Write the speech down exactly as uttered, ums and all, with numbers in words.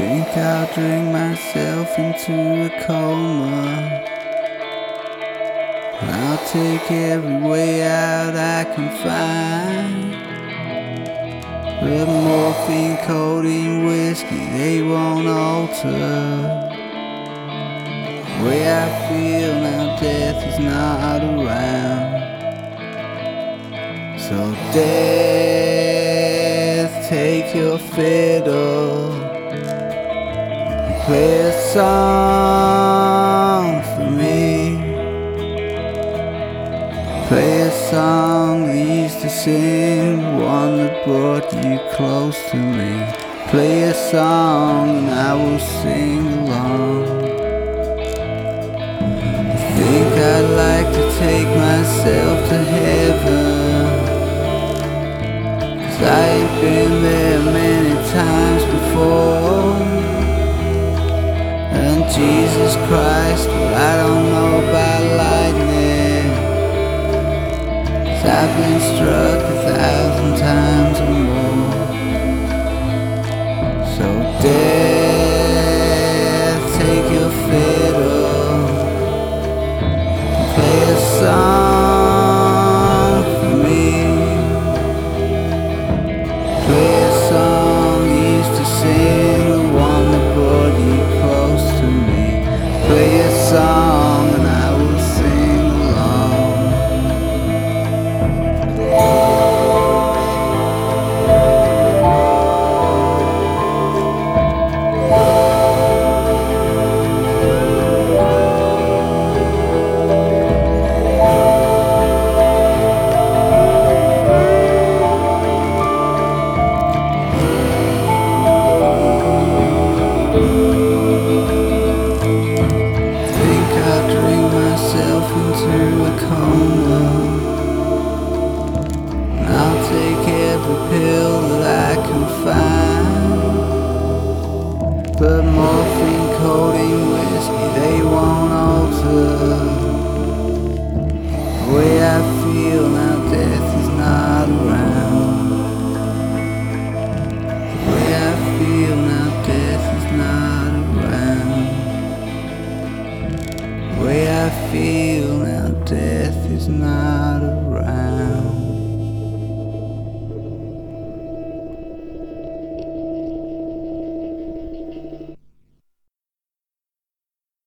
Think I'll drink myself into a coma. I'll take every way out I can find. But morphine, codeine, whiskey, they won't alter the way I feel now. Death is not around. So death, take your fiddle, play a song for me. Play a song I used to sing, one that brought you close to me. Play a song and I will sing along. I think I'd like to take myself to heaven, 'cause I ain't been there many times before. And Jesus Christ, but I don't know about lightning, 'cause I've been struck a thousand times or more. So death, take your fiddle, play a song for me. Play a song you used to sing, the one that brought you close to me. Play a song and I will sing along. Into a coma. I'll take every pill that I can find. But morphine, codeine, whiskey, they won't alter the way I feel now. Death is not around. The way I feel now. Death is not around. The way I feel now, death is not around.